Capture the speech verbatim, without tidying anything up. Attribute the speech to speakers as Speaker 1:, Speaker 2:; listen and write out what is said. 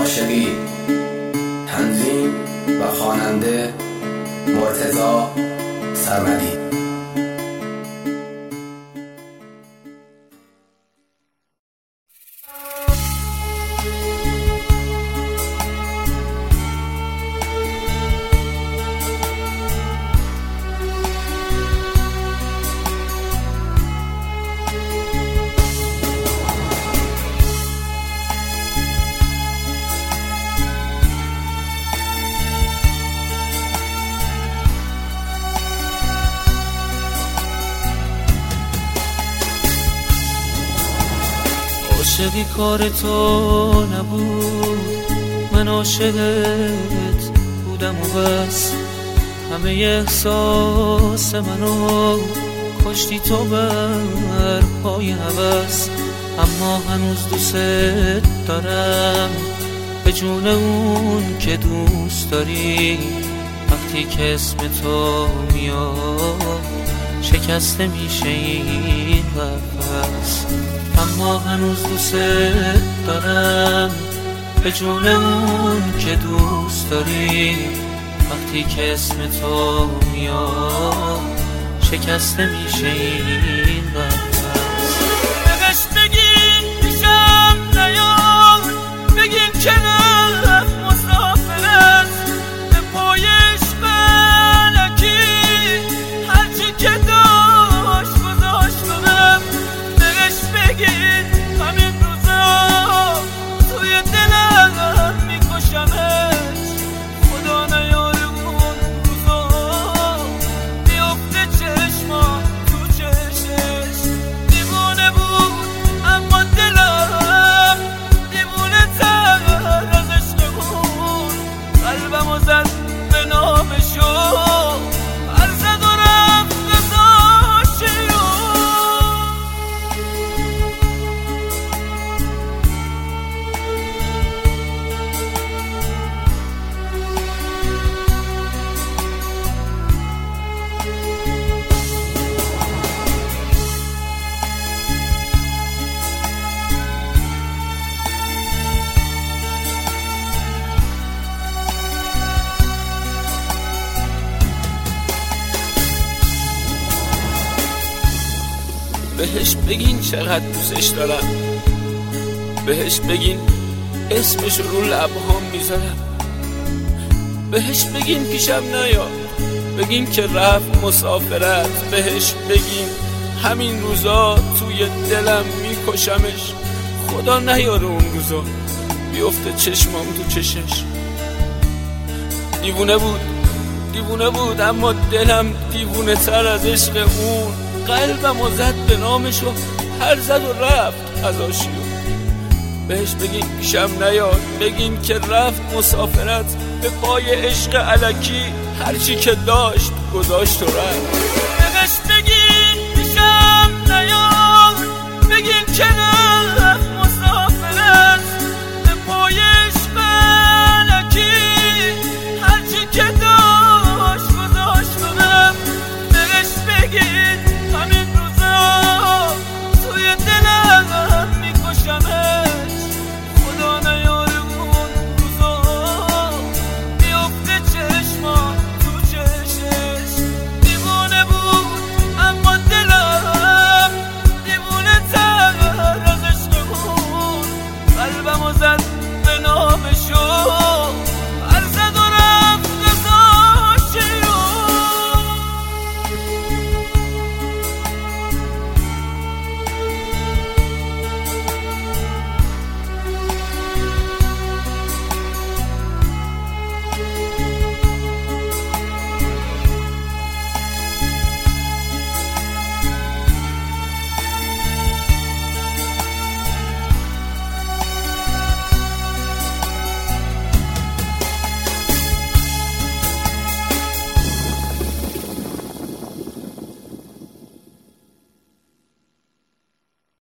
Speaker 1: عاشقی. تنظیم و خواننده مرتضی سرمدی.
Speaker 2: عاشقی کار تو نبود، من عاشقت بودم و بس. همه احساس منو کشتی تو بر پای هوس. اما هنوز دوست دارم به جون اون که دوست داری. وقتی که اسم تو میاد شکسته میشه این قفس. اما هنوز دوست دارم به جون اون که دوست داری. وقتی که اسم تو میاد شکسته میشه این قفس. بهش بگین پیشم نیاد، بگین که رفت مسافرت به پای عشق الکی. هرچی که داشت گذاشت کنم. بهش بگین همین روزا توی دلم میکشمش. خدا نیاره اون روزا بیفته چشما تو چشش. دیوونه بود اما دلم دیوونه تر از عشق اون. قلبمو زد به نامشو، هر زد و رفت رضاشی رو.
Speaker 3: بهش بگین چقدر دوستش دارم. بهش بگین اسمش رو لبهام میذارم. بهش بگین پیشم نیاد، بگین که رفت مسافرت. بهش بگین همین روزا توی دلم میکشمش. خدا نیاره اون روزا بیفته چشمام تو چشش. دیوونه بود دیوونه بود اما دلم دیوونه تر از عشق اون. قلبم و زد به نامش و هر زد و رفت از آشیون. بهش بگین پیشم نیاد، بگین که رفت مسافرت به پای عشق الکی. هرچی که داشت گذاشت و رفت. بهش